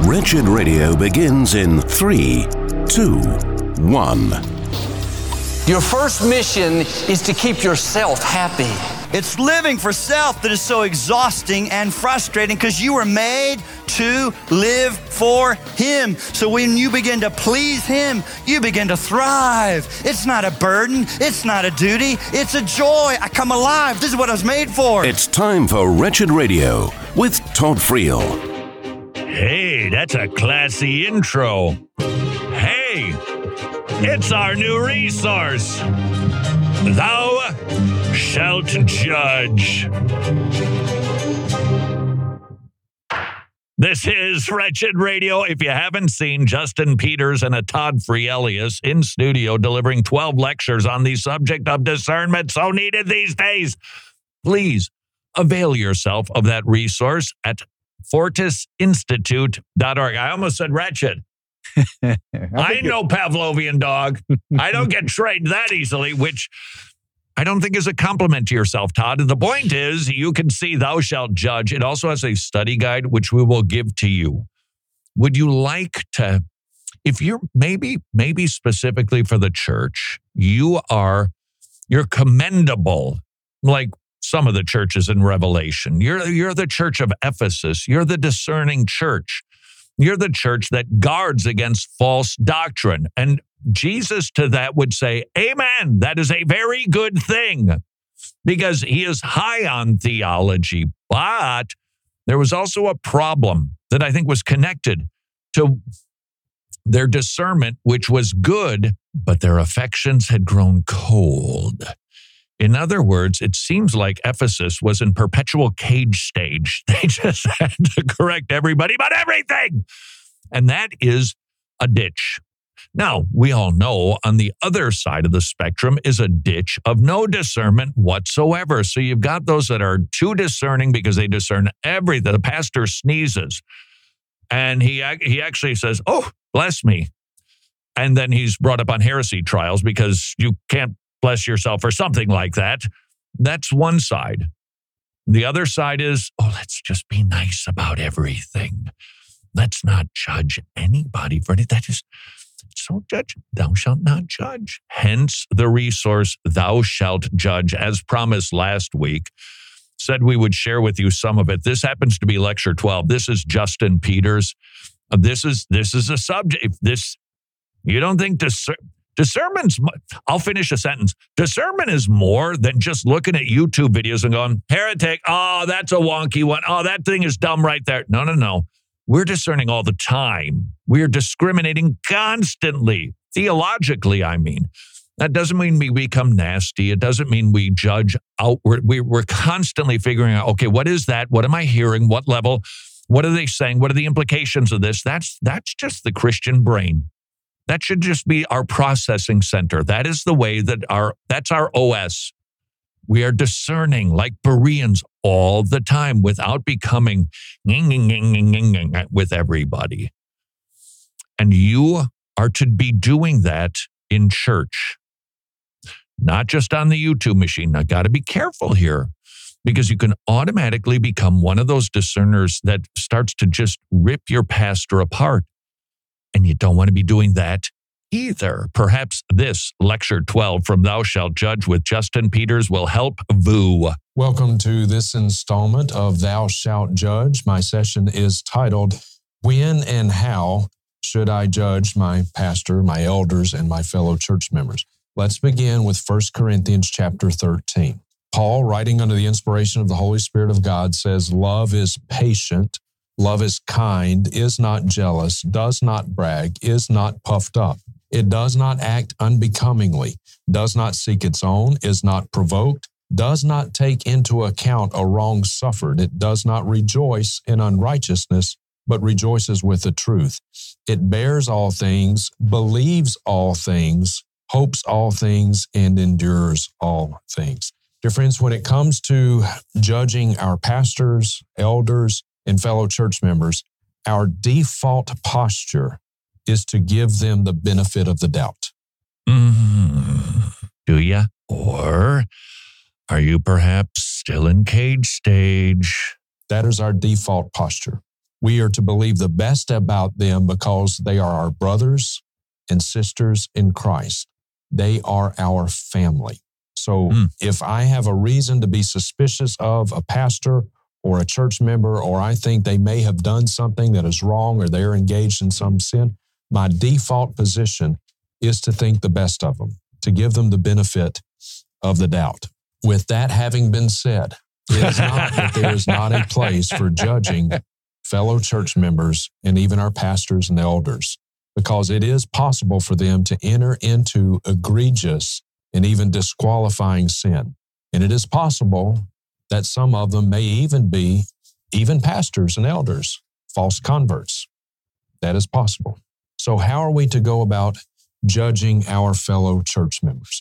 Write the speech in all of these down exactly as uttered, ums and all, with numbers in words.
Wretched Radio begins in three, two, one. Your first mission is to keep yourself happy. It's living for self that is so exhausting and frustrating because you were made to live for Him. So when you begin to please Him, you begin to thrive. It's not a burden. It's not a duty. It's a joy. I come alive. This is what I was made for. It's time for Wretched Radio with Todd Friel. Hey, that's a classy intro. Hey, it's our new resource. Thou shalt judge. This is Wretched Radio. If you haven't seen Justin Peters and a Todd Frielius in studio delivering twelve lectures on the subject of discernment so needed these days, please avail yourself of that resource at fortis institute dot org. I almost said wretched. I know Pavlovian dog. I don't get trained that easily, which I don't think is a compliment to yourself, Todd. And the point is, you can see Thou Shalt Judge. It also has a study guide, which we will give to you. Would you like to, if you're maybe, maybe specifically for the church, you are, you're commendable, like some of the churches in Revelation. You're, you're the church of Ephesus. You're the discerning church. You're the church that guards against false doctrine. And Jesus to that would say, amen, that is a very good thing, because he is high on theology. But there was also a problem that I think was connected to their discernment, which was good, but their affections had grown cold. In other words, it seems like Ephesus was in perpetual cage stage. They just had to correct everybody about everything. And that is a ditch. Now, we all know on the other side of the spectrum is a ditch of no discernment whatsoever. So you've got those that are too discerning because they discern everything. The pastor sneezes and he, he actually says, oh, bless me. And then he's brought up on heresy trials because you can't bless yourself or something like that. That's one side. The other side is, oh, let's just be nice about everything. Let's not judge anybody for anything. That is so judge. Thou shalt not judge. Hence the resource, Thou Shalt Judge, as promised last week. Said we would share with you some of it. This happens to be lecture twelve. This is Justin Peters. This is this is a subject. This you don't think discern. Discernment's, I'll finish a sentence. Discernment is more than just looking at YouTube videos and going, heretic, oh, that's a wonky one. Oh, that thing is dumb right there. No, no, no. We're discerning all the time. We're discriminating constantly. Theologically, I mean. That doesn't mean we become nasty. It doesn't mean we judge outward. We're constantly figuring out, okay, what is that? What am I hearing? What level? What are they saying? What are the implications of this? That's that's just the Christian brain. That should just be our processing center. That is the way that our, that's our O S. We are discerning like Bereans all the time without becoming with everybody. And you are to be doing that in church, not just on the YouTube machine. I got to be careful here because you can automatically become one of those discerners that starts to just rip your pastor apart. And you don't want to be doing that either. Perhaps this lecture twelve from Thou Shalt Judge with Justin Peters will help Voo. Welcome to this installment of Thou Shalt Judge. My session is titled, When and How Should I Judge My Pastor, My Elders, and My Fellow Church Members? Let's begin with First Corinthians chapter thirteen. Paul, writing under the inspiration of the Holy Spirit of God, says, love is patient. Love is kind, is not jealous, does not brag, is not puffed up. It does not act unbecomingly, does not seek its own, is not provoked, does not take into account a wrong suffered. It does not rejoice in unrighteousness, but rejoices with the truth. It bears all things, believes all things, hopes all things, and endures all things. Dear friends, when it comes to judging our pastors, elders, and fellow church members, our default posture is to give them the benefit of the doubt. Mm, do you? Or are you perhaps still in cage stage? That is our default posture. We are to believe the best about them because they are our brothers and sisters in Christ. They are our family. So mm. if I have a reason to be suspicious of a pastor or a church member, or I think they may have done something that is wrong or they're engaged in some sin, my default position is to think the best of them, to give them the benefit of the doubt. With that having been said, it is not that there is not a place for judging fellow church members and even our pastors and elders, because it is possible for them to enter into egregious and even disqualifying sin. And it is possible that some of them may even be even pastors and elders, false converts. That is possible. So how are we to go about judging our fellow church members?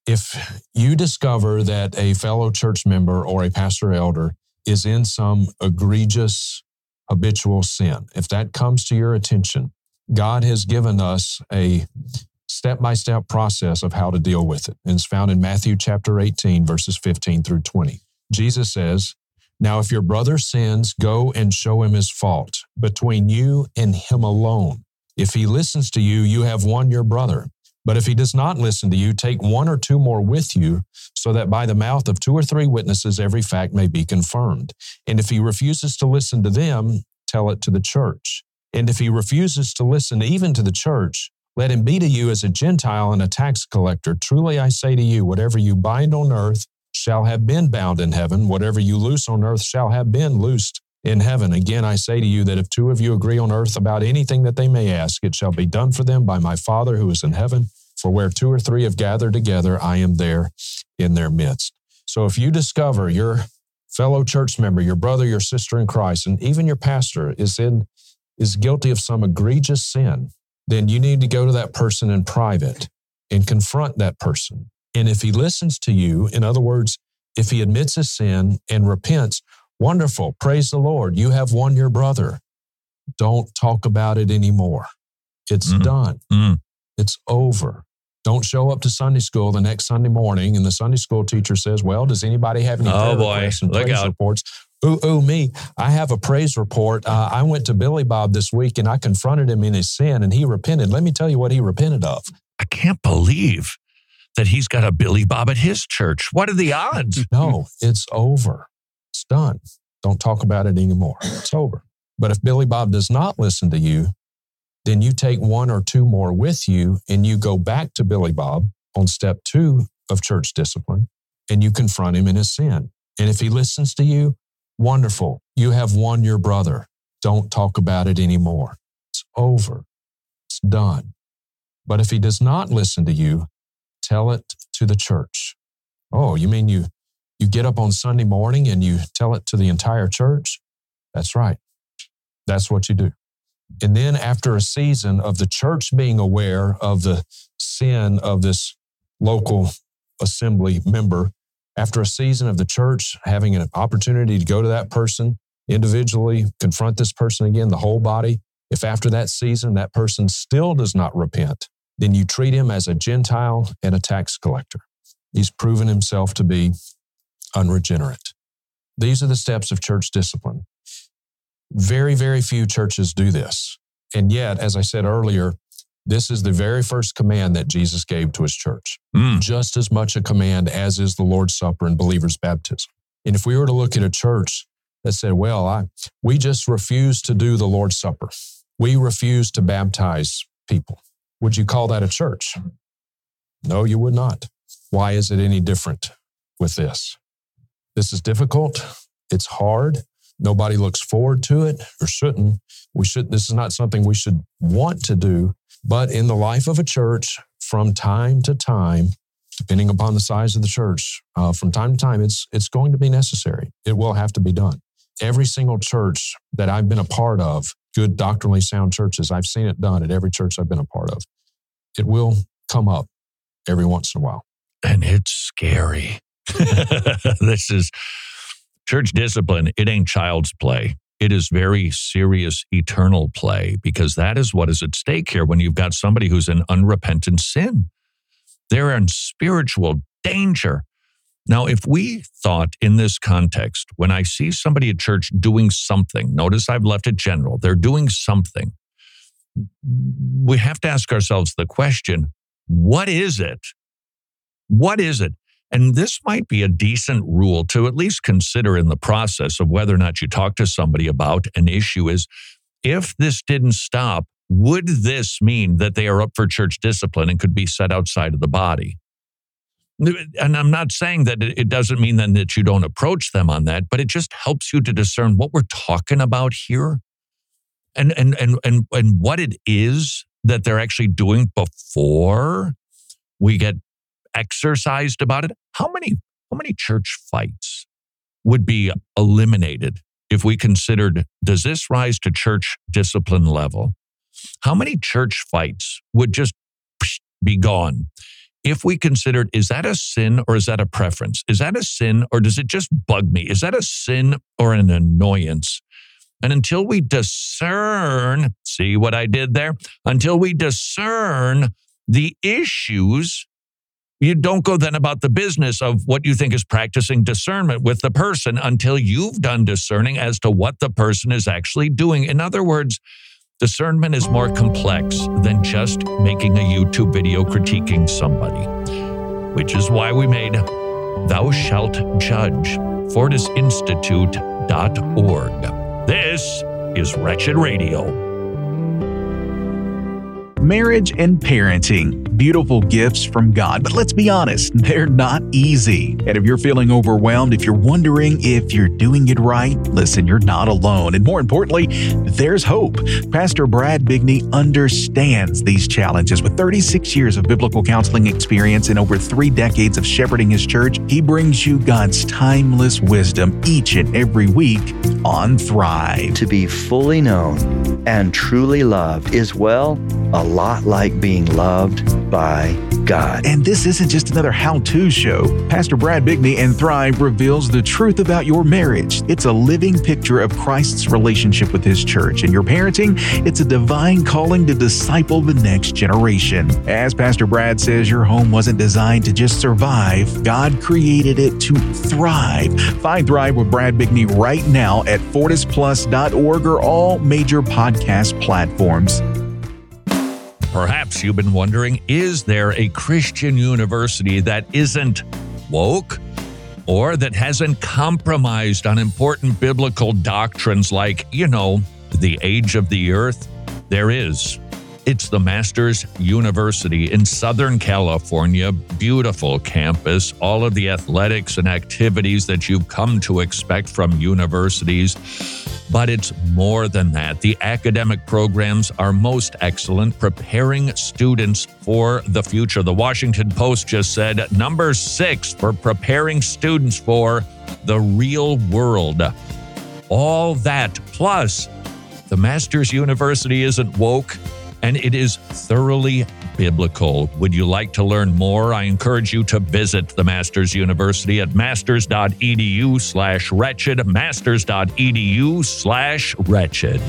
If you discover that a fellow church member or a pastor or elder is in some egregious habitual sin, if that comes to your attention, God has given us a step-by-step process of how to deal with it. And it's found in Matthew chapter eighteen, verses fifteen through twenty. Jesus says, "Now if your brother sins, go and show him his fault between you and him alone. If he listens to you, you have won your brother. But if he does not listen to you, take one or two more with you, so that by the mouth of two or three witnesses every fact may be confirmed. And if he refuses to listen to them, tell it to the church. And if he refuses to listen even to the church, let him be to you as a Gentile and a tax collector. Truly I say to you, whatever you bind on earth shall have been bound in heaven. Whatever you loose on earth shall have been loosed in heaven. Again, I say to you that if two of you agree on earth about anything that they may ask, it shall be done for them by my Father who is in heaven. For where two or three have gathered together, I am there in their midst." So if you discover your fellow church member, your brother, your sister in Christ, and even your pastor is in is guilty of some egregious sin, then you need to go to that person in private and confront that person. And if he listens to you, in other words, if he admits his sin and repents, wonderful, praise the Lord, you have won your brother. Don't talk about it anymore. It's mm. done. Mm. It's over. Don't show up to Sunday school the next Sunday morning and the Sunday school teacher says, well, does anybody have any oh prayer boy. requests and Look praise out. reports? Ooh, ooh, me. I have a praise report. Uh, I went to Billy Bob this week and I confronted him in his sin and he repented. Let me tell you what he repented of. I can't believe that he's got a Billy Bob at his church. What are the odds? No, it's over. It's done. Don't talk about it anymore. It's over. But if Billy Bob does not listen to you, then you take one or two more with you and you go back to Billy Bob on step two of church discipline and you confront him in his sin. And if he listens to you, wonderful. You have won your brother. Don't talk about it anymore. It's over. It's done. But if he does not listen to you, tell it to the church. Oh, you mean you, you get up on Sunday morning and you tell it to the entire church? That's right. That's what you do. And then after a season of the church being aware of the sin of this local assembly member, after a season of the church having an opportunity to go to that person individually, confront this person again, the whole body, if after that season that person still does not repent, then you treat him as a Gentile and a tax collector. He's proven himself to be unregenerate. These are the steps of church discipline. Very, very few churches do this. And yet, as I said earlier, this is the very first command that Jesus gave to his church. Mm. Just as much a command as is the Lord's Supper and believers' baptism. And if we were to look at a church that said, well, I, we just refuse to do the Lord's Supper. We refuse to baptize people. Would you call that a church? No, you would not. Why is it any different with this? This is difficult. It's hard. Nobody looks forward to it or shouldn't. We should. This is not something we should want to do. But in the life of a church, from time to time, depending upon the size of the church, uh, from time to time, it's it's going to be necessary. It will have to be done. Every single church that I've been a part of, good doctrinally sound churches, I've seen it done at every church I've been a part of. It will come up every once in a while. And it's scary. This is church discipline. It ain't child's play. It is very serious, eternal play, because that is what is at stake here when you've got somebody who's in unrepentant sin. They're in spiritual danger. Now, if we thought in this context, when I see somebody at church doing something, notice I've left it general, they're doing something, we have to ask ourselves the question, what is it? What is it? And this might be a decent rule to at least consider in the process of whether or not you talk to somebody about an issue is, if this didn't stop, would this mean that they are up for church discipline and could be set outside of the body? And I'm not saying that it doesn't mean then that you don't approach them on that, but it just helps you to discern what we're talking about here and and and and, and what it is that they're actually doing before we get exercised about it. How many how many church fights would be eliminated if we considered, does this rise to church discipline level? How many church fights would just be gone if we considered, is that a sin or is that a preference? Is that a sin or does it just bug me? Is that a sin or an annoyance? And until we discern, see what I did there? Until we discern the issues, you don't go then about the business of what you think is practicing discernment with the person until you've done discerning as to what the person is actually doing. In other words, discernment is more complex than just making a YouTube video critiquing somebody, which is why we made Thou Shalt Judge, fortis institute dot org. This is Wretched Radio. Marriage and parenting, beautiful gifts from God, but let's be honest, they're not easy. And if you're feeling overwhelmed, if you're wondering if you're doing it right, listen, you're not alone. And more importantly, there's hope. Pastor Brad Bigney understands these challenges. With thirty-six years of biblical counseling experience and over three decades of shepherding his church, he brings you God's timeless wisdom each and every week on Thrive. To be fully known and truly loved is, well, a lot like being loved by God. And this isn't just another how-to show. Pastor Brad Bigney and Thrive reveals the truth about your marriage. It's a living picture of Christ's relationship with his church. And your parenting, it's a divine calling to disciple the next generation. As Pastor Brad says, your home wasn't designed to just survive. God created it to thrive. Find Thrive with Brad Bigney right now at fortis plus dot org or all major podcast platforms. Perhaps you've been wondering, is there a Christian university that isn't woke or that hasn't compromised on important biblical doctrines like, you know, the age of the earth? There is. It's the Masters University in Southern California. Beautiful campus, all of the athletics and activities that you've come to expect from universities. But it's more than that. The academic programs are most excellent, preparing students for the future. The Washington Post just said number six for preparing students for the real world. All that, plus the Masters University isn't woke, and it is thoroughly biblical. Would you like to learn more? I encourage you to visit the Masters University at masters.edu slash wretched, masters.edu slash wretched.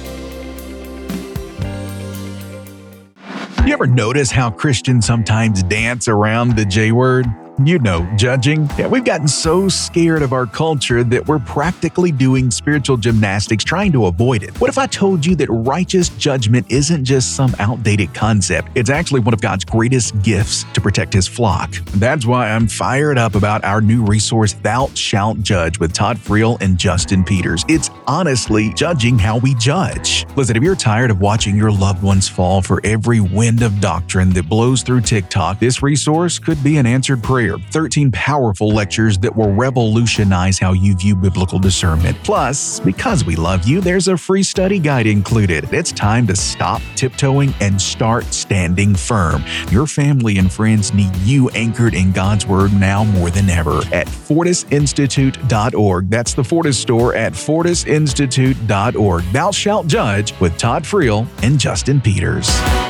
You ever notice how Christians sometimes dance around the J word? You know, judging. Yeah, we've gotten so scared of our culture that we're practically doing spiritual gymnastics trying to avoid it. What if I told you that righteous judgment isn't just some outdated concept? It's actually one of God's greatest gifts to protect his flock. That's why I'm fired up about our new resource, Thou Shalt Judge, with Todd Friel and Justin Peters. It's honestly judging how we judge. Listen, if you're tired of watching your loved ones fall for every wind of doctrine that blows through TikTok, this resource could be an answered prayer. thirteen powerful lectures that will revolutionize how you view biblical discernment. Plus, because we love you, there's a free study guide included. It's time to stop tiptoeing and start standing firm. Your family and friends need you anchored in God's Word now more than ever at fortis institute dot org. That's the Fortis store at fortis institute dot org. Thou Shalt Judge with Todd Friel and Justin Peters.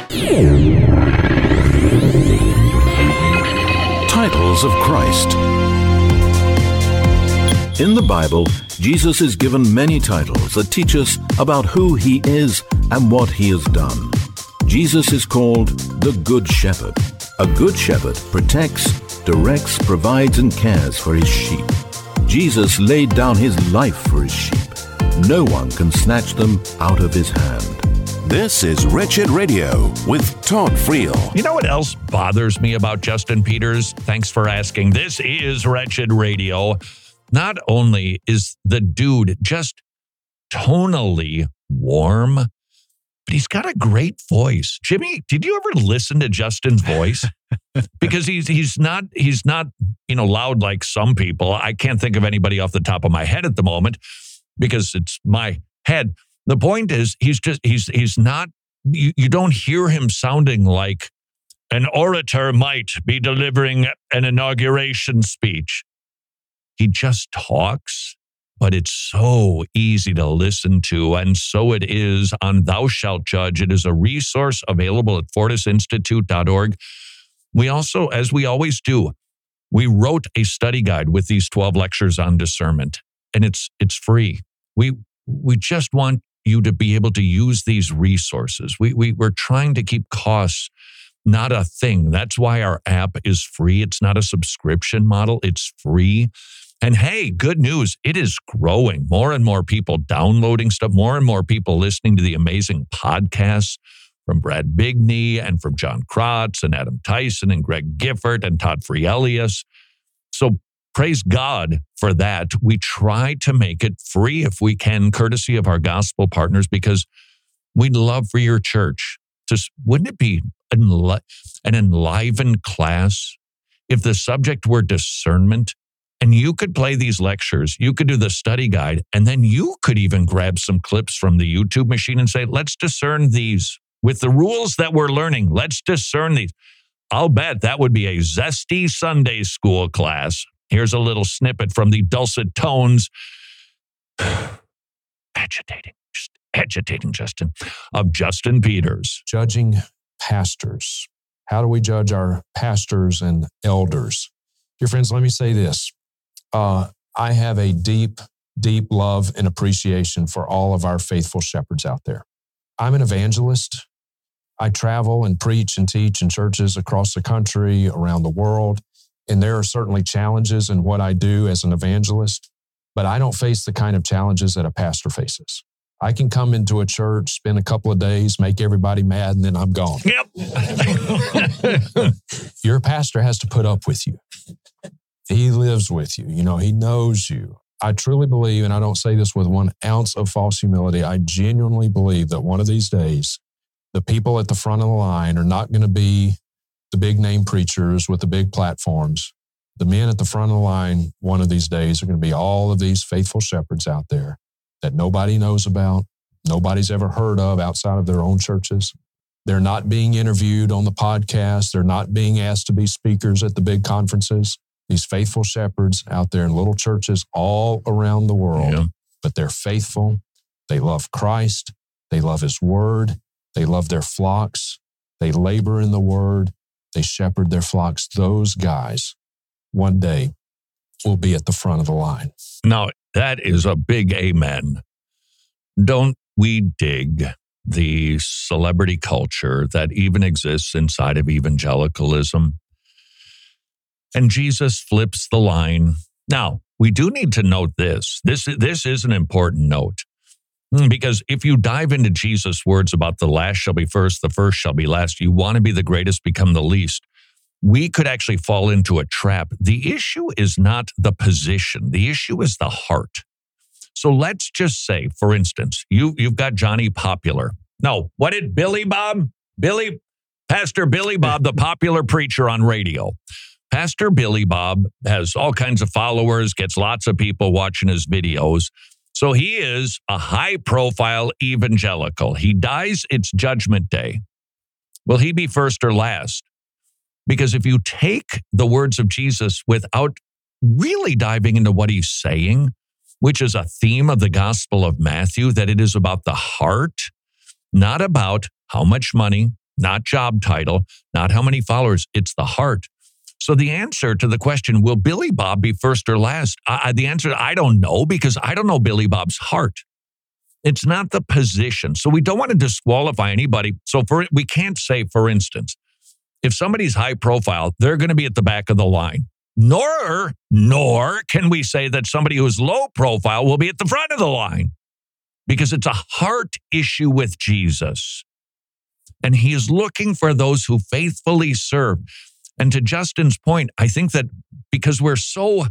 Titles of Christ. In the Bible, Jesus is given many titles that teach us about who he is and what he has done. Jesus is called the Good Shepherd. A good shepherd protects directs, provides, and cares for his sheep. Jesus laid down his life for his sheep. No one can snatch them out of his hand. This is Wretched Radio with Todd Friel. You know what else bothers me about Justin Peters? Thanks for asking. This is Wretched Radio. Not only is the dude just tonally warm, but he's got a great voice. Jimmy, did you ever listen to Justin's voice? Because he's he's not he's not, you know, loud like some people. I can't think of anybody off the top of my head at the moment because it's my head. The point is he's just he's he's not you, you don't hear him sounding like an orator might be delivering an inauguration speech. He just talks, but it's so easy to listen to. And so it is on Thou Shalt Judge. It is a resource available at fortis institute dot org. We also, as we always do, we wrote a study guide with these twelve lectures on discernment, and it's it's free. We we just want you to be able to use these resources. We, we, we're trying to keep costs not a thing. That's why our app is free. It's not a subscription model. It's free. And hey, good news, it is growing. More and more people downloading stuff, more and more people listening to the amazing podcasts from Brad Bigney and from John Kratz and Adam Tyson and Greg Gifford and Todd Frielius. So praise God for that. We try to make it free if we can, courtesy of our gospel partners, because we'd love for your church to, wouldn't it be enli- an enlivened class if the subject were discernment? And you could play these lectures, you could do the study guide, and then you could even grab some clips from the YouTube machine and say, let's discern these. With the rules that we're learning, let's discern these. I'll bet that would be a zesty Sunday school class. Here's a little snippet from the dulcet tones, agitating, just agitating, Justin, of Justin Peters. Judging pastors. How do we judge our pastors and elders? Dear friends, let me say this. Uh, I have a deep, deep love and appreciation for all of our faithful shepherds out there. I'm an evangelist. I travel and preach and teach in churches across the country, around the world. And there are certainly challenges in what I do as an evangelist, but I don't face the kind of challenges that a pastor faces. I can come into a church, spend a couple of days, make everybody mad, and then I'm gone. Yep. Your pastor has to put up with you. He lives with you. You know, he knows you. I truly believe, and I don't say this with one ounce of false humility, I genuinely believe that one of these days, the people at the front of the line are not going to be the big name preachers with the big platforms. The men at the front of the line one of these days are going to be all of these faithful shepherds out there that nobody knows about, nobody's ever heard of outside of their own churches. They're not being interviewed on the podcast. They're not being asked to be speakers at the big conferences. These faithful shepherds out there in little churches all around the world, yeah. But they're faithful. They love Christ. They love His Word. They love their flocks. They labor in the Word. They shepherd their flocks. Those guys, one day, will be at the front of the line. Now, that is a big amen. Don't we dig the celebrity culture that even exists inside of evangelicalism? And Jesus flips the line. Now, we do need to note this. This, this is an important note. Because if you dive into Jesus' words about the last shall be first, the first shall be last, you want to be the greatest, become the least. We could actually fall into a trap. The issue is not the position. The issue is the heart. So let's just say, for instance, you, you've got Johnny Popular. No, what did Billy Bob? Billy, Pastor Billy Bob, the popular preacher on radio. Pastor Billy Bob has all kinds of followers, gets lots of people watching his videos. So he is a high-profile evangelical. He dies, it's Judgment Day. Will he be first or last? Because if you take the words of Jesus without really diving into what he's saying, which is a theme of the Gospel of Matthew, that it is about the heart, not about how much money, not job title, not how many followers, it's the heart. So the answer to the question, will Billy Bob be first or last? I, the answer, I don't know, because I don't know Billy Bob's heart. It's not the position. So we don't want to disqualify anybody. So for we can't say, for instance, if somebody's high profile, they're going to be at the back of the line. Nor, nor can we say that somebody who's low profile will be at the front of the line, because it's a heart issue with Jesus. And he is looking for those who faithfully serve. And to Justin's point, I think that because we're so,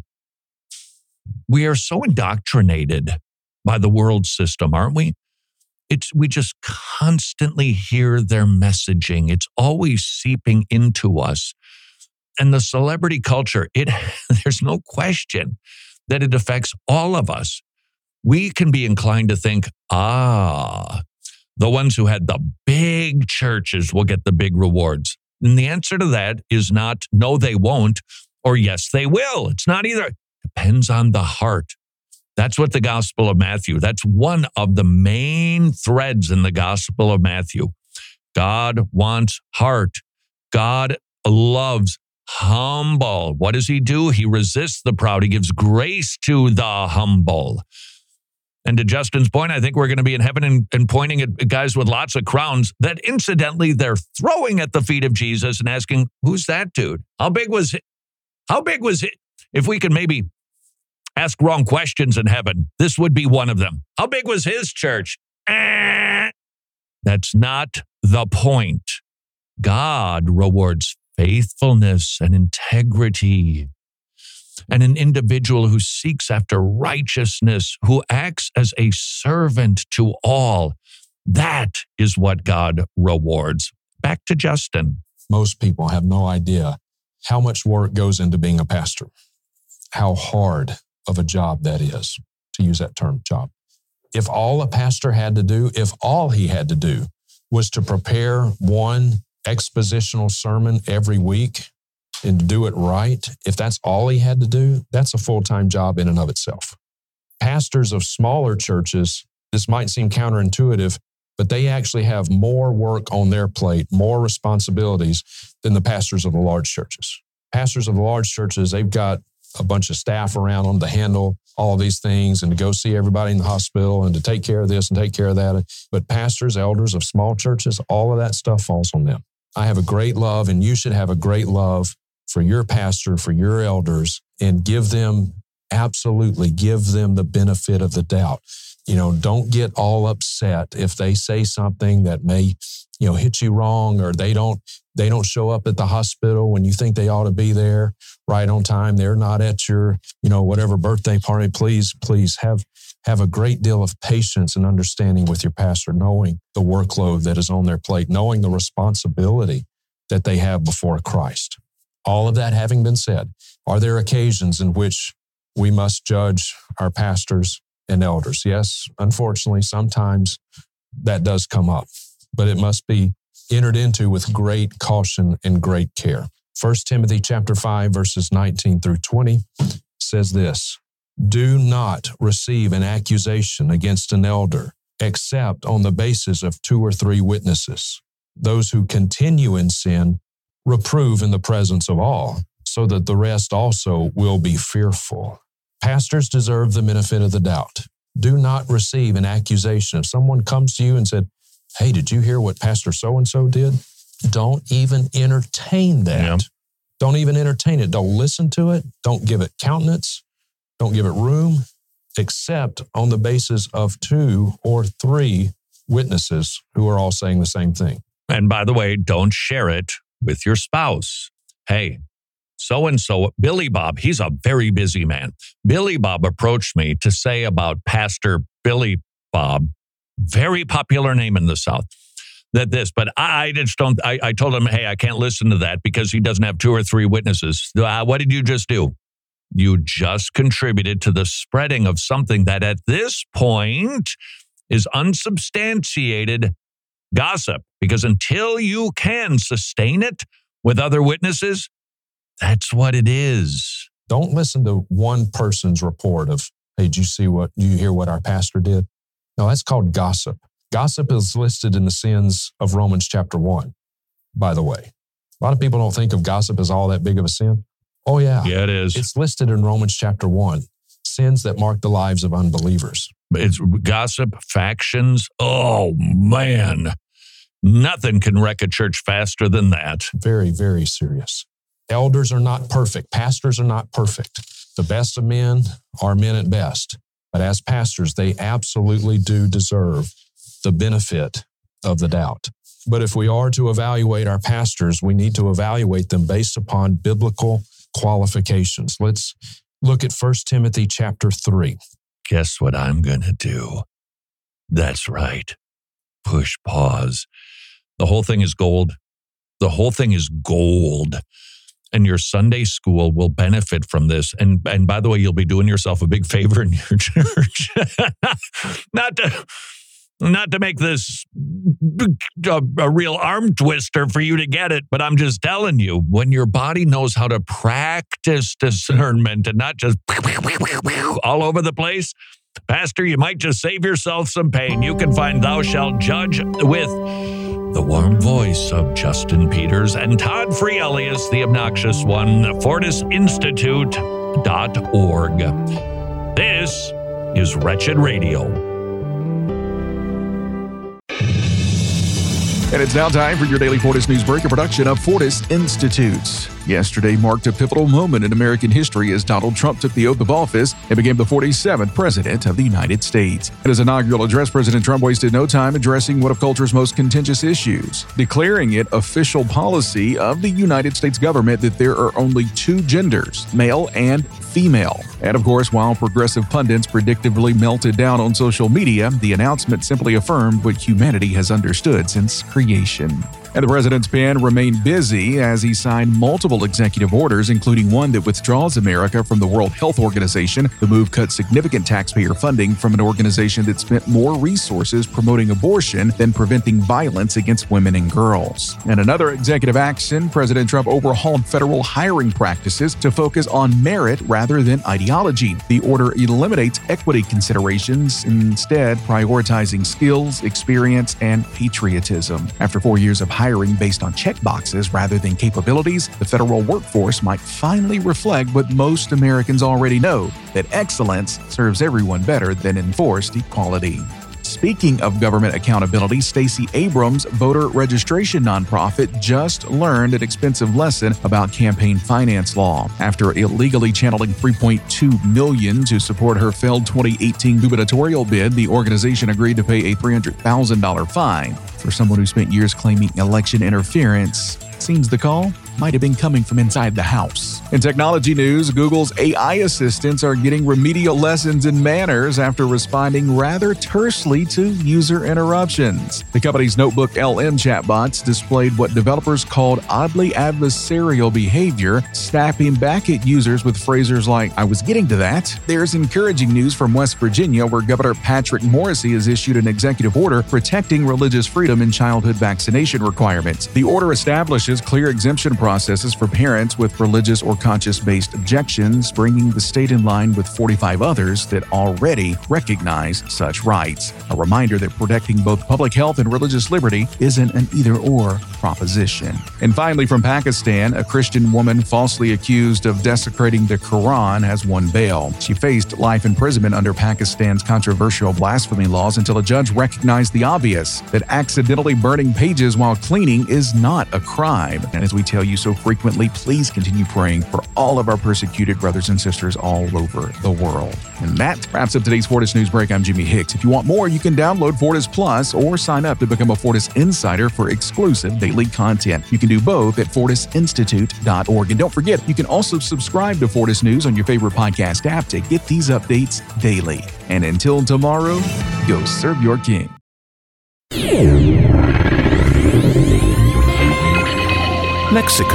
we are so indoctrinated by the world system, aren't we? It's, we just constantly hear their messaging. It's always seeping into us. And the celebrity culture, it there's no question that it affects all of us. We can be inclined to think, ah, the ones who had the big churches will get the big rewards. And the answer to that is not, no, they won't, or yes, they will. It's not either. It depends on the heart. That's what the Gospel of Matthew, that's one of the main threads in the Gospel of Matthew. God wants heart. God loves humble. What does he do? He resists the proud. He gives grace to the humble. And to Justin's point, I think we're going to be in heaven and, and pointing at guys with lots of crowns that incidentally they're throwing at the feet of Jesus and asking, who's that dude? How big was it? How big was it? If we could maybe ask wrong questions in heaven, this would be one of them. How big was his church? Eh. That's not the point. God rewards faithfulness and integrity. And an individual who seeks after righteousness, who acts as a servant to all, that is what God rewards. Back to Justin. Most people have no idea how much work goes into being a pastor, how hard of a job that is, to use that term, job. If all a pastor had to do, if all he had to do was to prepare one expositional sermon every week and to do it right, if that's all he had to do, that's a full-time job in and of itself. Pastors of smaller churches, this might seem counterintuitive, but they actually have more work on their plate, more responsibilities than the pastors of the large churches. Pastors of the large churches, they've got a bunch of staff around them to handle all these things and to go see everybody in the hospital and to take care of this and take care of that. But pastors, elders of small churches, all of that stuff falls on them. I have a great love, and you should have a great love for your pastor, for your elders, and give them, absolutely give them the benefit of the doubt. You know, don't get all upset if they say something that may, you know, hit you wrong, or they don't, they don't show up at the hospital when you think they ought to be there right on time. They're not at your, you know, whatever birthday party. Please, please have, have a great deal of patience and understanding with your pastor, knowing the workload that is on their plate, knowing the responsibility that they have before Christ. All of that having been said, are there occasions in which we must judge our pastors and elders? Yes, unfortunately, sometimes that does come up, but it must be entered into with great caution and great care. First Timothy chapter five, verses nineteen through twenty says this: do not receive an accusation against an elder except on the basis of two or three witnesses. Those who continue in sin reprove in the presence of all, so that the rest also will be fearful. Pastors deserve the benefit of the doubt. Do not receive an accusation. If someone comes to you and said, hey, did you hear what Pastor so-and-so did? Don't even entertain that. Yeah. Don't even entertain it. Don't listen to it. Don't give it countenance. Don't give it room, except on the basis of two or three witnesses who are all saying the same thing. And by the way, don't share it with your spouse. Hey, so-and-so, Billy Bob, he's a very busy man. Billy Bob approached me to say about Pastor Billy Bob, very popular name in the South, that this, but I, I just don't, I, I told him, hey, I can't listen to that because he doesn't have two or three witnesses. Uh, what did you just do? You just contributed to the spreading of something that at this point is unsubstantiated gossip, because until you can sustain it with other witnesses, that's what it is. Don't listen to one person's report of, hey, did you see what, do you hear what our pastor did? No, that's called gossip. Gossip is listed in the sins of Romans chapter one, by the way. A lot of people don't think of gossip as all that big of a sin. Oh, yeah. Yeah, it is. It's listed in Romans chapter one, sins that mark the lives of unbelievers. It's gossip, factions. Oh, man. Nothing can wreck a church faster than that. Very, very serious. Elders are not perfect. Pastors are not perfect. The best of men are men at best. But as pastors, they absolutely do deserve the benefit of the doubt. But if we are to evaluate our pastors, we need to evaluate them based upon biblical qualifications. Let's look at First Timothy chapter three. Guess what I'm going to do? That's right. Push pause. The whole thing is gold. The whole thing is gold. And your Sunday school will benefit from this. And, and by the way, you'll be doing yourself a big favor in your church. Not to... Not to make this a, a real arm twister for you to get it, but I'm just telling you, when your body knows how to practice discernment and not just all over the place, Pastor, you might just save yourself some pain. You can find Thou Shalt Judge with the warm voice of Justin Peters and Todd Freelius, the obnoxious one, fortis institute dot org. This is Wretched Radio. And it's now time for your daily Fortis News Break, a production of Fortis Institute. Yesterday marked a pivotal moment in American history as Donald Trump took the oath of office and became the forty-seventh President of the United States. In his inaugural address, President Trump wasted no time addressing one of culture's most contentious issues, declaring it official policy of the United States government that there are only two genders, male and female. And of course, while progressive pundits predictably melted down on social media, the announcement simply affirmed what humanity has understood since creation. And the president's pen remained busy as he signed multiple executive orders, including one that withdraws America from the World Health Organization. The move cut significant taxpayer funding from an organization that spent more resources promoting abortion than preventing violence against women and girls. And another executive action, President Trump overhauled federal hiring practices to focus on merit rather than ideology. The order eliminates equity considerations, instead prioritizing skills, experience, and patriotism. After four years of hiring based on checkboxes rather than capabilities, the federal workforce might finally reflect what most Americans already know, that excellence serves everyone better than enforced equality. Speaking of government accountability, Stacey Abrams' voter registration nonprofit just learned an expensive lesson about campaign finance law. After illegally channeling three point two million dollars to support her failed twenty eighteen gubernatorial bid, the organization agreed to pay a three hundred thousand dollars fine. For someone who spent years claiming election interference, seems the call might have been coming from inside the house. In technology news, Google's A I assistants are getting remedial lessons in manners after responding rather tersely to user interruptions. The company's Notebook L M chatbots displayed what developers called oddly adversarial behavior, snapping back at users with phrases like, "I was getting to that." There's encouraging news from West Virginia, where Governor Patrick Morrisey has issued an executive order protecting religious freedom and childhood vaccination requirements. The order establishes clear exemption processes for parents with religious or conscience-based objections, bringing the state in line with forty-five others that already recognize such rights. A reminder that protecting both public health and religious liberty isn't an either-or proposition. And finally, from Pakistan, a Christian woman falsely accused of desecrating the Quran has won bail. She faced life imprisonment under Pakistan's controversial blasphemy laws until a judge recognized the obvious, that accidentally burning pages while cleaning is not a crime. And as we tell you so frequently, please continue praying for all of our persecuted brothers and sisters all over the world. And that wraps up today's Fortis News Break. I'm Jimmy Hicks. If you want more, you can download Fortis Plus or sign up to become a Fortis Insider for exclusive daily content. You can do both at fortis institute dot org. And don't forget, you can also subscribe to Fortis News on your favorite podcast app to get these updates daily. And until tomorrow, go serve your king. Lexicon.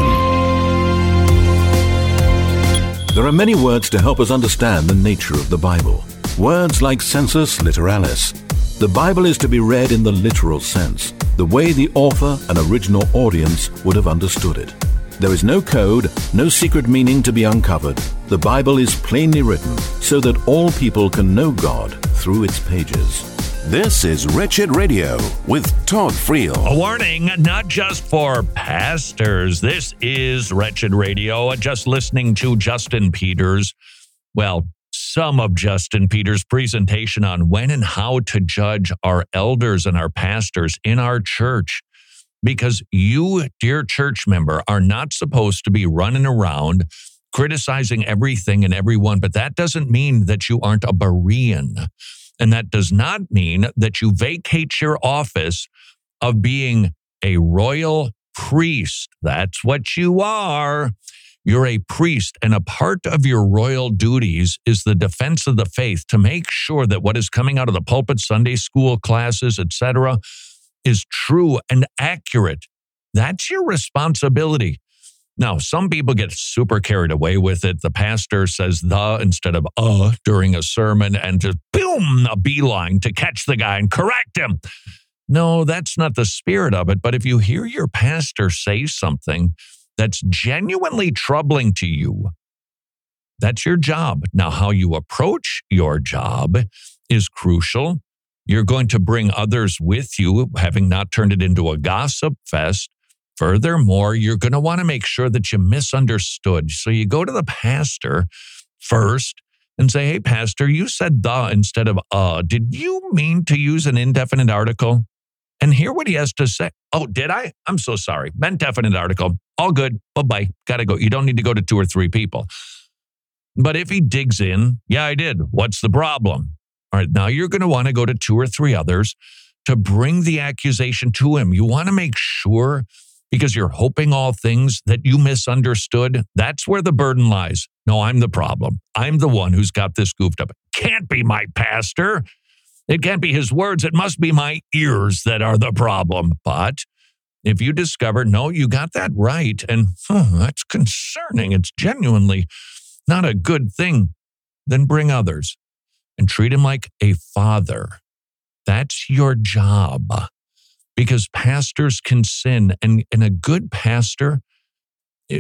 There are many words to help us understand the nature of the Bible. Words like sensus literalis. The Bible is to be read in the literal sense, the way the author and original audience would have understood it. There is no code, no secret meaning to be uncovered. The Bible is plainly written so that all people can know God through its pages. This is Wretched Radio with Todd Friel. A warning, not just for pastors. This is Wretched Radio. Just listening to Justin Peters, well, some of Justin Peters' presentation on when and how to judge our elders and our pastors in our church. because you, dear church member, are not supposed to be running around criticizing everything and everyone, but that doesn't mean that you aren't a Berean. And that does not mean that you vacate your office of being a royal priest. That's what you are. You're a priest, and a part of your royal duties is the defense of the faith, to make sure that what is coming out of the pulpit, Sunday school classes, et cetera, is true and accurate. That's your responsibility. Now, some people get super carried away with it. The pastor says the instead of uh during a sermon and just boom, a beeline to catch the guy and correct him. No, that's not the spirit of it. But if you hear your pastor say something that's genuinely troubling to you, that's your job. Now, how you approach your job is crucial. You're going to bring others with you, having not turned it into a gossip fest. Furthermore, you're going to want to make sure that you misunderstood. So you go to the pastor first and say, hey, pastor, you said the instead of uh. Did you mean to use an indefinite article? And hear what he has to say. Oh, did I? I'm so sorry. Meant definite article. All good. Bye-bye. Got to go. You don't need to go to two or three people. But if he digs in, yeah, I did. What's the problem? All right, now you're going to want to go to two or three others to bring the accusation to him. You want to make sure, because you're hoping all things, that you misunderstood. That's where the burden lies. No, I'm the problem. I'm the one who's got this goofed up. Can't be my pastor. It can't be his words. It must be my ears that are the problem. But if you discover, no, you got that right, and huh, that's concerning, it's genuinely not a good thing, then bring others and treat him like a father. That's your job, because pastors can sin, and, and a good pastor, it,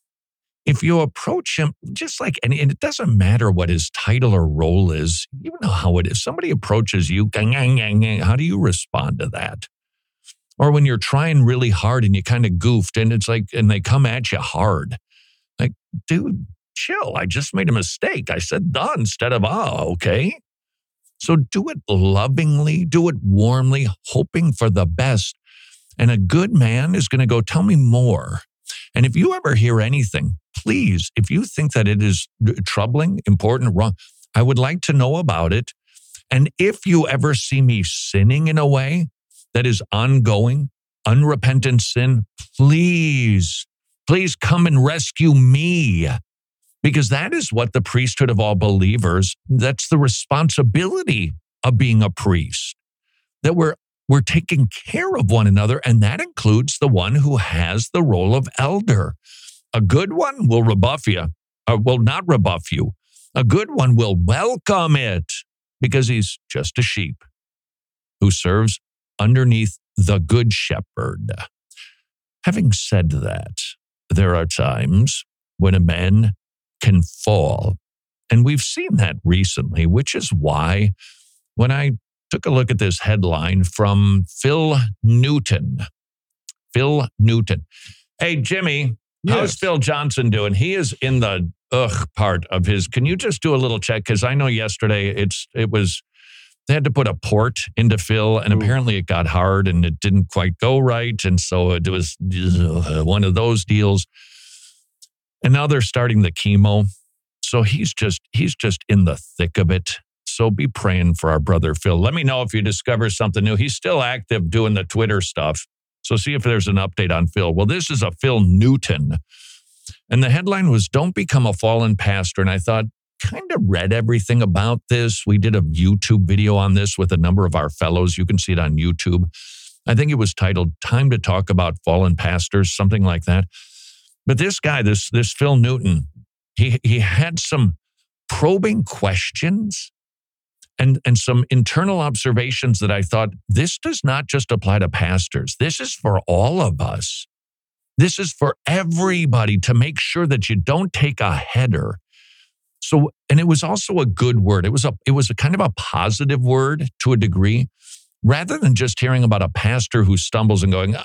if you approach him just like, and it doesn't matter what his title or role is, you know how it is. Somebody approaches you, how do you respond to that? Or when you're trying really hard and you kind of goofed and it's like, and they come at you hard. Like, dude, chill. I just made a mistake. I said the instead of ah, okay? So do it lovingly, do it warmly, hoping for the best. And a good man is going to go, tell me more. And if you ever hear anything, please, if you think that it is troubling, important, wrong, I would like to know about it. And if you ever see me sinning in a way that is ongoing, unrepentant sin, please, please come and rescue me. Because that is what the priesthood of all believers, that's the responsibility of being a priest. That we're we're taking care of one another, and that includes the one who has the role of elder. A good one will rebuff you, or will not rebuff you. A good one will welcome it because he's just a sheep who serves underneath the good shepherd. Having said that, there are times when a man can fall. And we've seen that recently, which is why when I took a look at this headline from Phil Newton, Phil Newton. Hey, Jimmy, yes. How's Phil Johnson doing? He is in the ugh part of his, can you just do a little check? Because I know yesterday it's it was, they had to put a port into Phil, and Ooh. apparently it got hard and it didn't quite go right. And so it was uh, one of those deals. And now they're starting the chemo. So he's just, he's just in the thick of it. So be praying for our brother Phil. Let me know if you discover something new. He's still active doing the Twitter stuff. So see if there's an update on Phil. Well, this is a Phil Newton. And the headline was, don't become a fallen pastor. And I thought, kind of read everything about this. We did a YouTube video on this with a number of our fellows. You can see it on YouTube. I think it was titled, Time to Talk About Fallen Pastors, something like that. But this guy, this, this Phil Newton, he, he had some probing questions and, and some internal observations that I thought, this does not just apply to pastors. This is for all of us. This is for everybody, to make sure that you don't take a header. So, and it was also a good word. It was a, it was a kind of a positive word to a degree, rather than just hearing about a pastor who stumbles and going,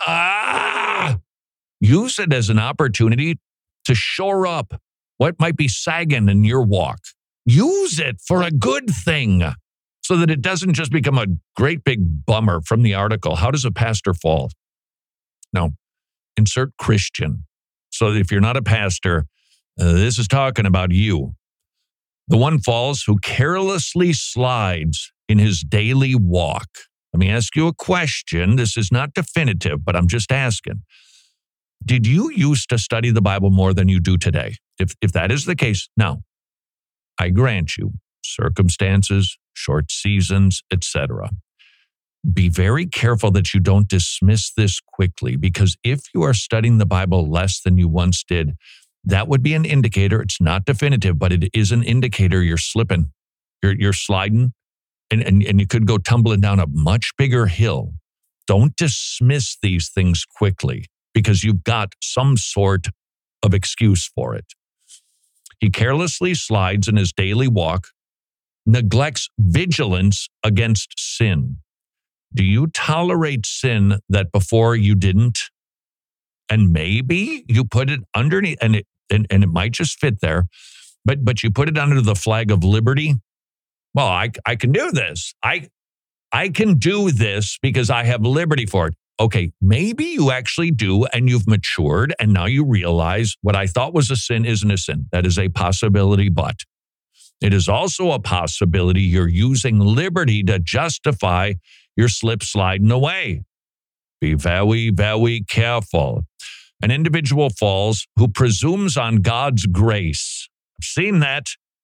ah, use it as an opportunity to shore up what might be sagging in your walk. Use it for a good thing so that it doesn't just become a great big bummer from the article. How does a pastor fall? No, insert Christian. So if you're not a pastor, uh, this is talking about you. The one falls who carelessly slides in his daily walk. Let me ask you a question. This is not definitive, but I'm just asking. Did you used to study the Bible more than you do today? If if that is the case, now, I grant you, circumstances, short seasons, et cetera. Be very careful that you don't dismiss this quickly, because if you are studying the Bible less than you once did, that would be an indicator. It's not definitive, but it is an indicator you're slipping. You're, you're sliding, and, and, and you could go tumbling down a much bigger hill. Don't dismiss these things quickly, because you've got some sort of excuse for it. He carelessly slides in his daily walk, neglects vigilance against sin. Do you tolerate sin that before you didn't? And maybe you put it underneath, and it and, and it might just fit there, but but you put it under the flag of liberty. Well, I I can do this. I I can do this because I have liberty for it. Okay, maybe you actually do, and you've matured, and now you realize what I thought was a sin isn't a sin. That is a possibility, but it is also a possibility you're using liberty to justify your slip sliding away. Be very, very careful. An individual falls who presumes on God's grace. I've seen that.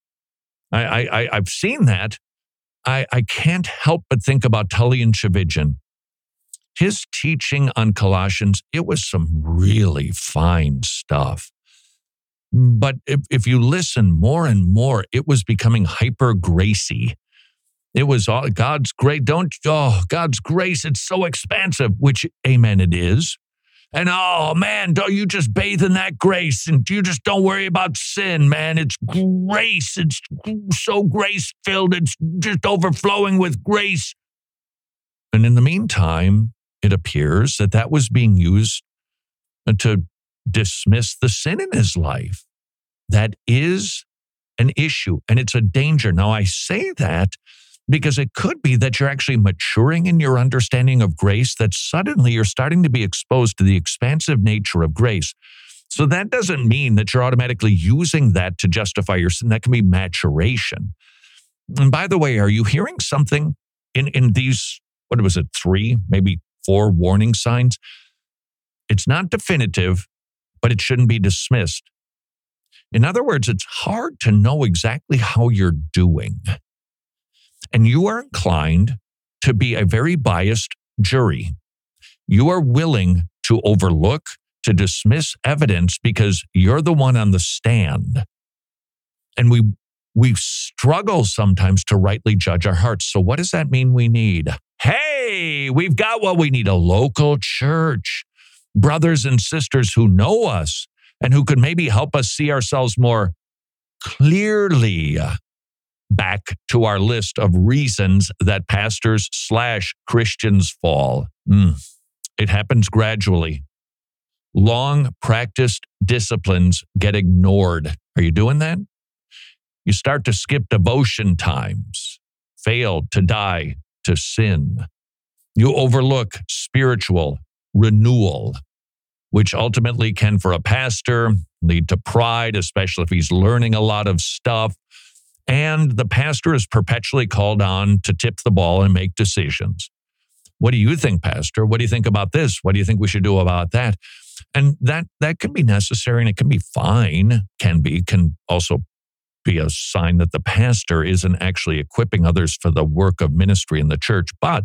I, I, I've seen that. I, I can't help but think about Tully and Tchividjian. His teaching on Colossians, it was some really fine stuff. But if, if you listen more and more, it was becoming hyper-gracy. It was all God's grace. Don't, oh, God's grace, it's so expansive, which, amen, it is. And, oh, man, don't you just bathe in that grace and you just don't worry about sin, man. It's grace. It's so grace-filled. It's just overflowing with grace. And in the meantime, it appears that that was being used to dismiss the sin in his life. That is an issue, and it's a danger. Now, I say that because it could be that you're actually maturing in your understanding of grace, that suddenly you're starting to be exposed to the expansive nature of grace. So that doesn't mean that you're automatically using that to justify your sin. That can be maturation. And by the way, are you hearing something in, in these, what was it, three, maybe four warning signs? It's not definitive, but it shouldn't be dismissed. In other words, it's hard to know exactly how you're doing. And you are inclined to be a very biased jury. You are willing to overlook, to dismiss evidence because you're the one on the stand. And we we struggle sometimes to rightly judge our hearts. So what does that mean we need? Hey, we've got what we need, a local church, brothers and sisters who know us and who could maybe help us see ourselves more clearly. Back to our list of reasons that pastors slash Christians fall. Mm. It happens gradually. Long practiced disciplines get ignored. Are you doing that? You start to skip devotion times, fail to die to sin. You overlook spiritual renewal, which ultimately can, for a pastor, lead to pride, especially if he's learning a lot of stuff. And the pastor is perpetually called on to tip the ball and make decisions. What do you think, Pastor? What do you think about this? What do you think we should do about that? And that that can be necessary and it can be fine, can be, can also be a sign that the pastor isn't actually equipping others for the work of ministry in the church. But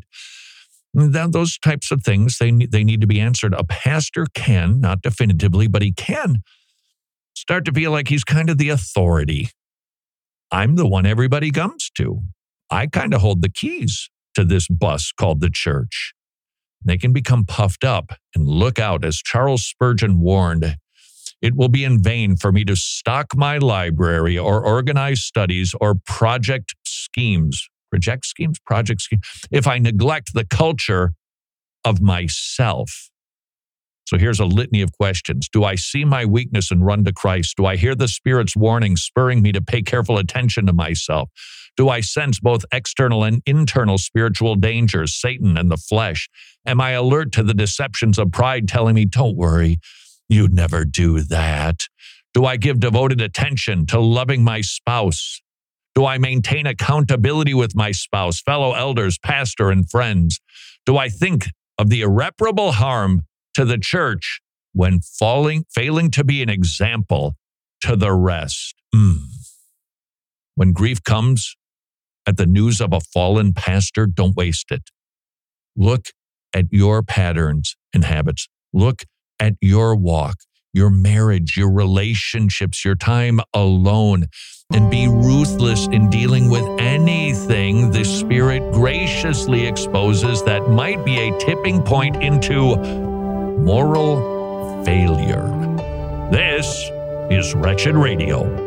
th- those types of things, they, they need to be answered. A pastor can, not definitively, but he can start to feel like he's kind of the authority. I'm the one everybody comes to. I kind of hold the keys to this bus called the church. They can become puffed up and look out. As Charles Spurgeon warned, it will be in vain for me to stock my library or organize studies or project schemes, project schemes, project schemes, if I neglect the culture of myself. So here's a litany of questions. Do I see my weakness and run to Christ? Do I hear the Spirit's warning spurring me to pay careful attention to myself? Do I sense both external and internal spiritual dangers, Satan and the flesh? Am I alert to the deceptions of pride telling me, don't worry, you'd never do that? Do I give devoted attention to loving my spouse? Do I maintain accountability with my spouse, fellow elders, pastor, and friends? Do I think of the irreparable harm to the church when falling, failing to be an example to the rest? Mm. When grief comes at the news of a fallen pastor, don't waste it. Look at your patterns and habits. Look at your walk, your marriage, your relationships, your time alone, and be ruthless in dealing with anything the Spirit graciously exposes that might be a tipping point into moral failure. This is Wretched Radio.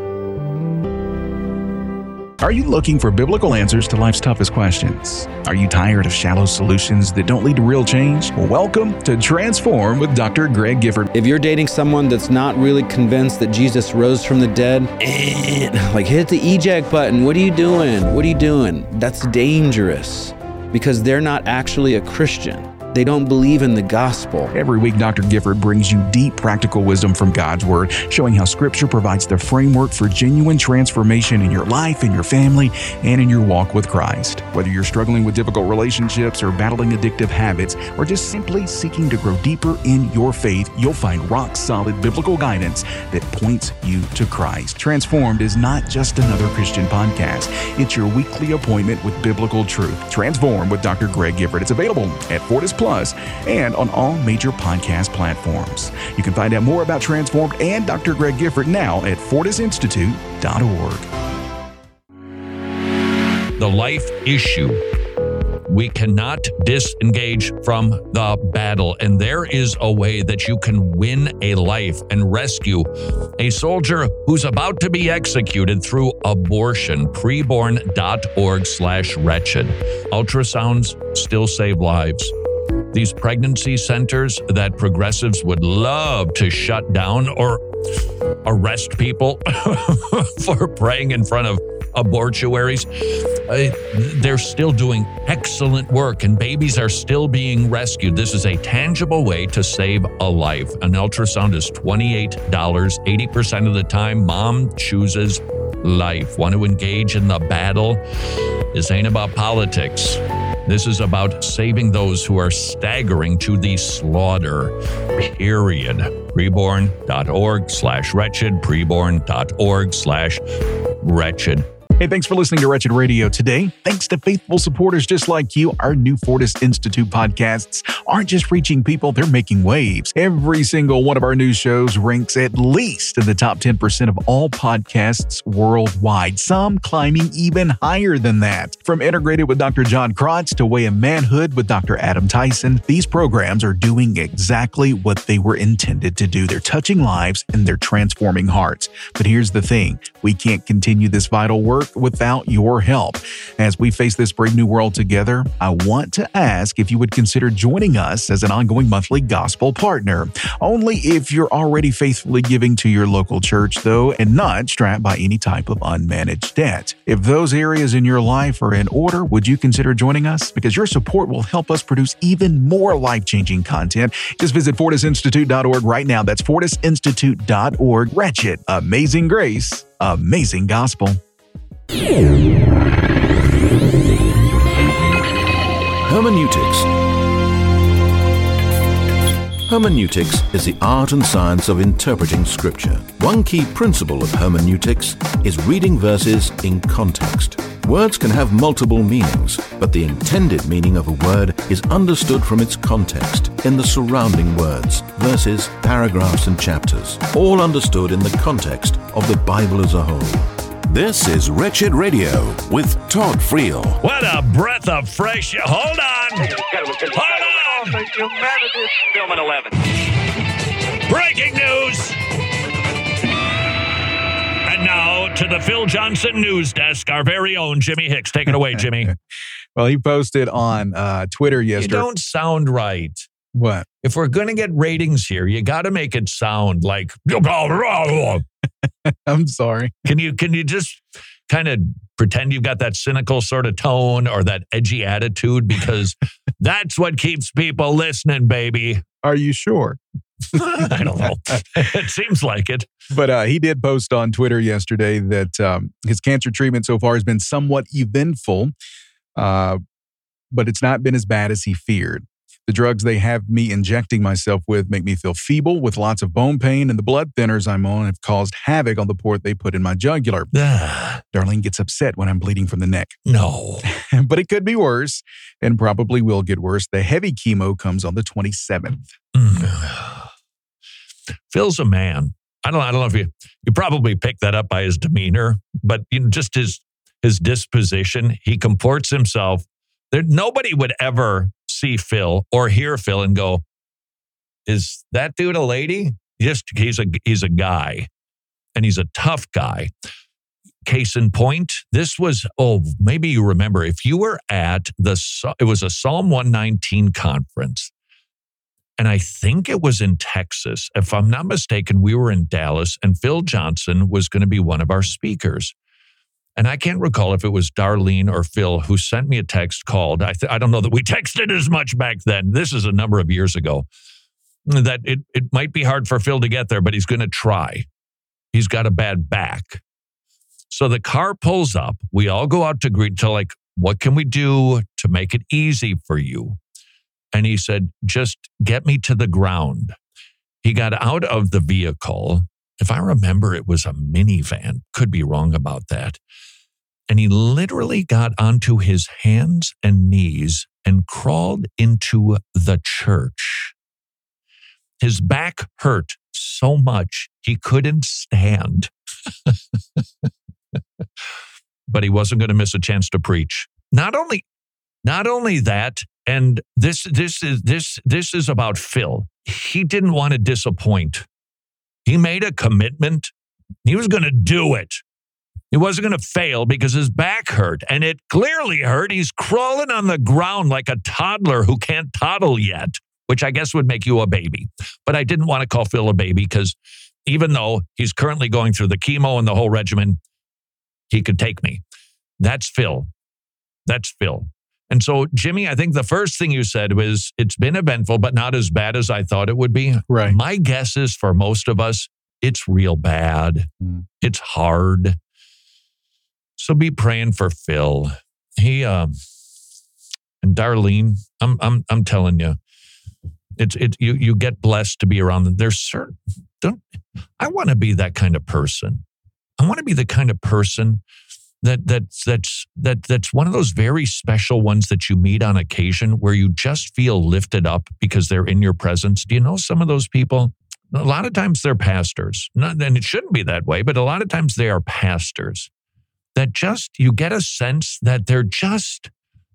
Are you looking for biblical answers to life's toughest questions? Are you tired of shallow solutions that don't lead to real change? Well, welcome to Transform with Doctor Greg Gifford. If you're dating someone that's not really convinced that Jesus rose from the dead, eh, like hit the eject button. What are you doing? What are you doing? That's dangerous because they're not actually a Christian. They don't believe in the gospel. Every week, Doctor Gifford brings you deep practical wisdom from God's Word, showing how Scripture provides the framework for genuine transformation in your life, in your family, and in your walk with Christ. Whether you're struggling with difficult relationships or battling addictive habits, or just simply seeking to grow deeper in your faith, you'll find rock-solid biblical guidance that points you to Christ. Transformed is not just another Christian podcast. It's your weekly appointment with biblical truth. Transform with Doctor Greg Gifford. It's available at Fortis Plus and on all major podcast platforms. You can find out more about Transformed and Doctor Greg Gifford now at fortis institute dot org. The life issue. We cannot disengage from the battle, and there is a way that you can win a life and rescue a soldier who's about to be executed through abortion. preborn.org slash wretched. Ultrasounds still save lives. These pregnancy centers that progressives would love to shut down or arrest people for praying in front of abortuaries, uh, they're still doing excellent work and babies are still being rescued. This is a tangible way to save a life. An ultrasound is twenty-eight dollars. eighty percent of the time, mom chooses life. Want to engage in the battle? This ain't about politics. This is about saving those who are staggering to the slaughter, period. preborn.org slash wretched, preborn.org slash wretched. Hey, thanks for listening to Wretched Radio today. Thanks to faithful supporters just like you, our new Fortis Institute podcasts aren't just reaching people, they're making waves. Every single one of our new shows ranks at least in the top ten percent of all podcasts worldwide, some climbing even higher than that. From Integrated with Doctor John Krotz to Way of Manhood with Doctor Adam Tyson, these programs are doing exactly what they were intended to do. They're touching lives and they're transforming hearts. But here's the thing, we can't continue this vital work without your help. As we face this brave new world together, I want to ask if you would consider joining us as an ongoing monthly gospel partner. Only if you're already faithfully giving to your local church, though, and not strapped by any type of unmanaged debt. If those areas in your life are in order, would you consider joining us? Because your support will help us produce even more life-changing content. Just visit fortis institute dot org right now. That's fortis institute dot org. Wretched, amazing grace, amazing gospel. Hermeneutics. Hermeneutics is the art and science of interpreting Scripture. One key principle of hermeneutics is reading verses in context. Words can have multiple meanings, but the intended meaning of a word is understood from its context in the surrounding words, verses, paragraphs, and chapters, all understood in the context of the Bible as a whole. This is Wretched Radio with Todd Friel. What a breath of fresh air. Hold on. Hold on. Film at eleven. Breaking news. And now to the Phil Johnson news desk, our very own Jimmy Hicks. Take it away, Jimmy. Well, he posted on uh, Twitter yesterday. You don't sound right. What? If we're going to get ratings here, you got to make it sound like... I'm sorry. Can you can you just kind of pretend you've got that cynical sort of tone or that edgy attitude? Because That's what keeps people listening, baby. Are you sure? I don't know. It seems like it. But uh, he did post on Twitter yesterday that um, his cancer treatment so far has been somewhat eventful, uh, but it's not been as bad as he feared. The drugs they have me injecting myself with make me feel feeble with lots of bone pain, and the blood thinners I'm on have caused havoc on the port they put in my jugular. Darlene gets upset when I'm bleeding from the neck. No. But it could be worse, and probably will get worse. The heavy chemo comes on the twenty-seventh. Phil's a man. I don't, I don't know if you, you probably picked that up by his demeanor, but you know, just his, his disposition, he comports himself. There, nobody would ever see Phil or hear Phil and go, is that dude a lady? Just he's a he's a guy, and he's a tough guy. Case in point, this was, oh, maybe you remember, if you were at the, it was a Psalm one nineteen conference, and I think it was in Texas. If I'm not mistaken, we were in Dallas, and Phil Johnson was going to be one of our speakers. And I can't recall if it was Darlene or Phil who sent me a text called, I, th- I don't know that we texted as much back then. This is a number of years ago. That it, it might be hard for Phil to get there, but he's going to try. He's got a bad back. So the car pulls up. We all go out to greet, to like, what can we do to make it easy for you? And he said, just get me to the ground. He got out of the vehicle. If I remember, it was a minivan. Could be wrong about that. And he literally got onto his hands and knees and crawled into the church. His back hurt so much he couldn't stand. But he wasn't going to miss a chance to preach. Not only, not only that, and this this is this this is about Phil. He didn't want to disappoint. He made a commitment. He was going to do it. He wasn't going to fail because his back hurt, and it clearly hurt. He's crawling on the ground like a toddler who can't toddle yet, which I guess would make you a baby. But I didn't want to call Phil a baby because even though he's currently going through the chemo and the whole regimen, he could take me. That's Phil. That's Phil. And so, Jimmy, I think the first thing you said was, it's been eventful, but not as bad as I thought it would be. Right. My guess is for most of us, it's real bad. Mm. It's hard. So be praying for Phil. He, um, and Darlene, I'm, I'm, I'm telling you, it's, it, you, you get blessed to be around them. There's certain, don't, I want to be that kind of person. I want to be the kind of person That that's that's that that's one of those very special ones that you meet on occasion where you just feel lifted up because they're in your presence. Do you know some of those people? A lot of times they're pastors, Not, and it shouldn't be that way, but a lot of times they are pastors that just, you get a sense that they're just,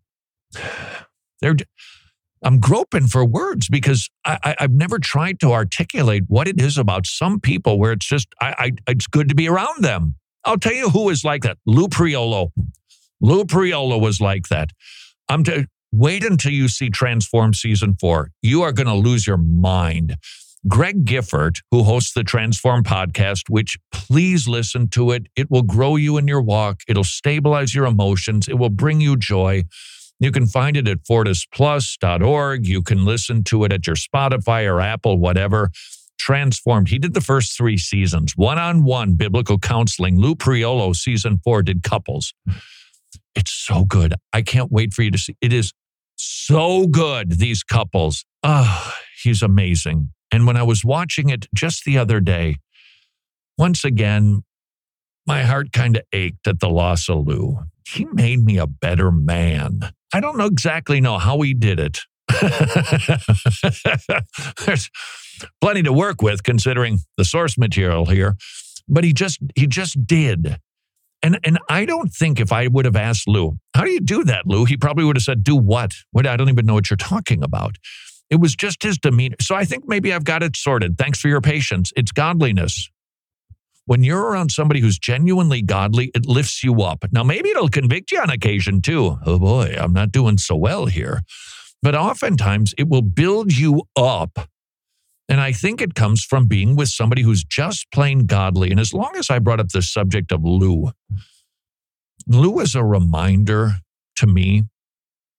they're, I'm groping for words because I, I, I've never tried to articulate what it is about some people where it's just, I, I it's good to be around them. I'll tell you who is like that. Lou Priolo. Lou Priolo was like that. I'm to wait until you see Transform season four. You are going to lose your mind. Greg Gifford, who hosts the Transform podcast, which please listen to it. It will grow you in your walk. It'll stabilize your emotions. It will bring you joy. You can find it at fortis plus dot org. You can listen to it at your Spotify or Apple, whatever. Transformed. He did the first three seasons. One-on-one biblical counseling. Lou Priolo, season four, did couples. It's so good. I can't wait for you to see. It is so good, these couples. Oh, he's amazing. And when I was watching it just the other day, once again, my heart kind of ached at the loss of Lou. He made me a better man. I don't know exactly know how he did it. There's plenty to work with considering the source material here, but he just he just did. And and I don't think if I would have asked Lou, how do you do that, Lou? He probably would have said, do what? What? I don't even know what you're talking about. It was just his demeanor. So I think maybe I've got it sorted. Thanks for your patience. It's godliness. When you're around somebody who's genuinely godly, it lifts you up. Now, maybe it'll convict you on occasion too. Oh boy, I'm not doing so well here. But oftentimes it will build you up. And I think it comes from being with somebody who's just plain godly. And as long as I brought up the subject of Lou, Lou is a reminder to me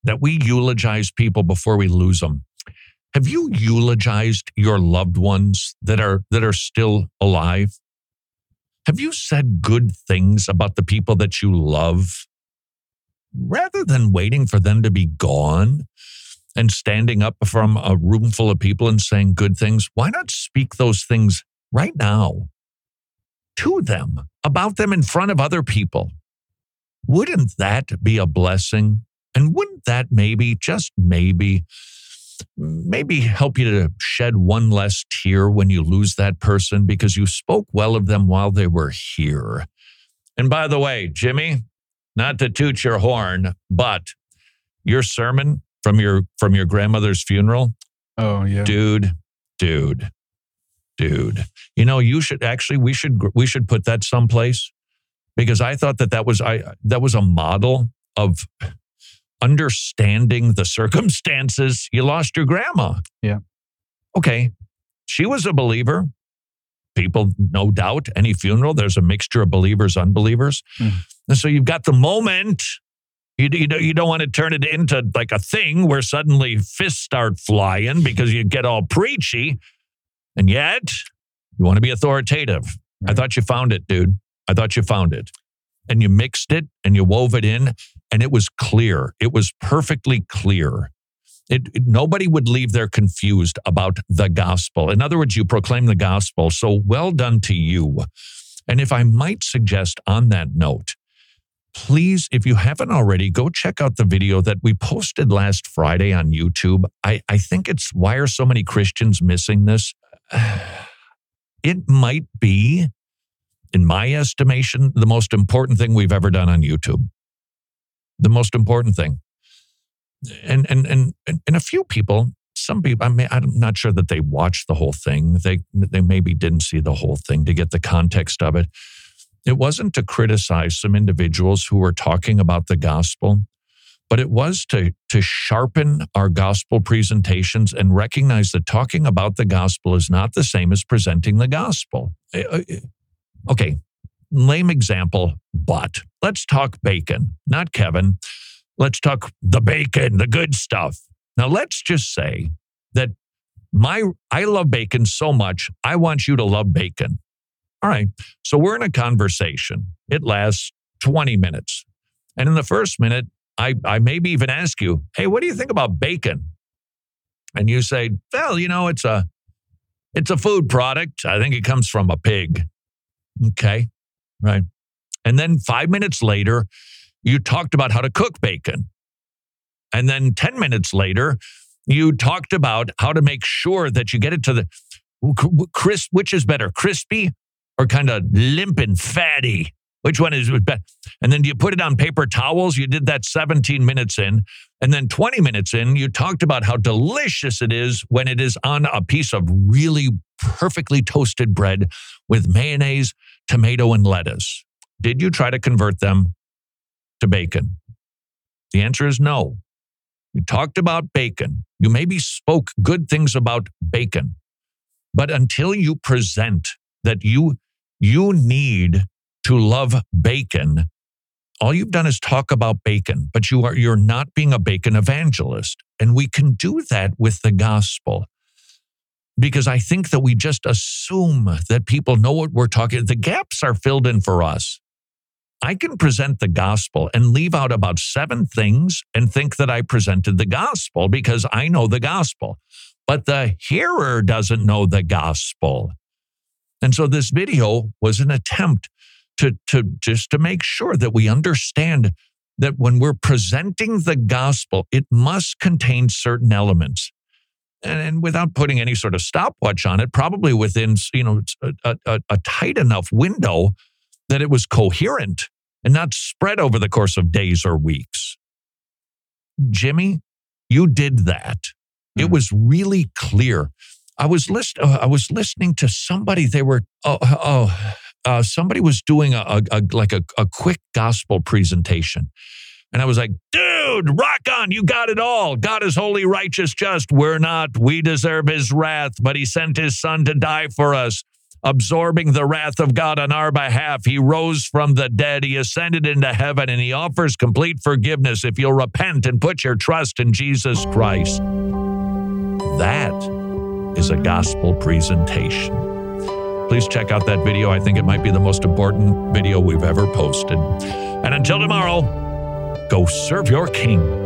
that we eulogize people before we lose them. Have you eulogized your loved ones that are that are still alive? Have you said good things about the people that you love rather than waiting for them to be gone and standing up from a room full of people and saying good things? Why not speak those things right now to them, about them in front of other people? Wouldn't that be a blessing? And wouldn't that maybe, just maybe, maybe help you to shed one less tear when you lose that person because you spoke well of them while they were here? And by the way, Jimmy, not to toot your horn, but your sermon from your from your grandmother's funeral, oh yeah, dude, dude, dude. You know, you should actually we should we should put that someplace, because I thought that that was I that was a model of understanding the circumstances. You lost your grandma. Yeah. Okay. She was a believer. People, no doubt, any funeral, there's a mixture of believers, unbelievers. Mm. And so you've got the moment. You, you, you don't want to turn it into like a thing where suddenly fists start flying because you get all preachy. And yet, you want to be authoritative. Right. I thought you found it, dude. I thought you found it. And you mixed it and you wove it in, and it was clear. It was perfectly clear. It, it, nobody would leave there confused about the gospel. In other words, you proclaim the gospel. So well done to you. And if I might suggest on that note, please, if you haven't already, go check out the video that we posted last Friday on YouTube. I, I think it's Why Are So Many Christians Missing This? It might be, in my estimation, the most important thing we've ever done on YouTube. The most important thing. And and and and a few people, some people, I mean, I'm not sure that they watched the whole thing. They they maybe didn't see the whole thing to get the context of it. It wasn't to criticize some individuals who were talking about the gospel, but it was to, to sharpen our gospel presentations and recognize that talking about the gospel is not the same as presenting the gospel. Okay, lame example, but let's talk bacon, not Kevin. Let's talk the bacon, the good stuff. Now, let's just say that my I love bacon so much, I want you to love bacon. All right, so we're in a conversation. It lasts twenty minutes. And in the first minute, I, I maybe even ask you, hey, what do you think about bacon? And you say, well, you know, it's a it's a food product. I think it comes from a pig. Okay, right. And then five minutes later, you talked about how to cook bacon. And then ten minutes later, you talked about how to make sure that you get it to the crisp, which is better, crispy or kind of limp and fatty? Which one is better? And then do you put it on paper towels? You did that seventeen minutes in. And then twenty minutes in, you talked about how delicious it is when it is on a piece of really perfectly toasted bread with mayonnaise, tomato, and lettuce. Did you try to convert them to bacon? The answer is no. You talked about bacon. You maybe spoke good things about bacon. But until you present that you, you need to love bacon, all you've done is talk about bacon, but you are, you're not being a bacon evangelist. And we can do that with the gospel. Because I think that we just assume that people know what we're talking. The gaps are filled in for us. I can present the gospel and leave out about seven things and think that I presented the gospel because I know the gospel. But the hearer doesn't know the gospel. And so this video was an attempt to, to just to make sure that we understand that when we're presenting the gospel, it must contain certain elements. And, and without putting any sort of stopwatch on it, probably within, you know, a, a, a tight enough window that it was coherent and not spread over the course of days or weeks. Jimmy, you did that. Mm. It was really clear. I was list. Uh, I was listening to somebody. They were oh, oh uh, somebody was doing a, a, a like a, a quick gospel presentation, and I was like, "Dude, rock on! You got it all. God is holy, righteous, just. We're not. We deserve His wrath, but He sent His Son to die for us." absorbing the wrath of God on our behalf. He rose from the dead. He ascended into heaven, and he offers complete forgiveness if you'll repent and put your trust in Jesus Christ. That is a gospel presentation. Please check out that video. I think it might be the most important video we've ever posted. And until tomorrow, go serve your King.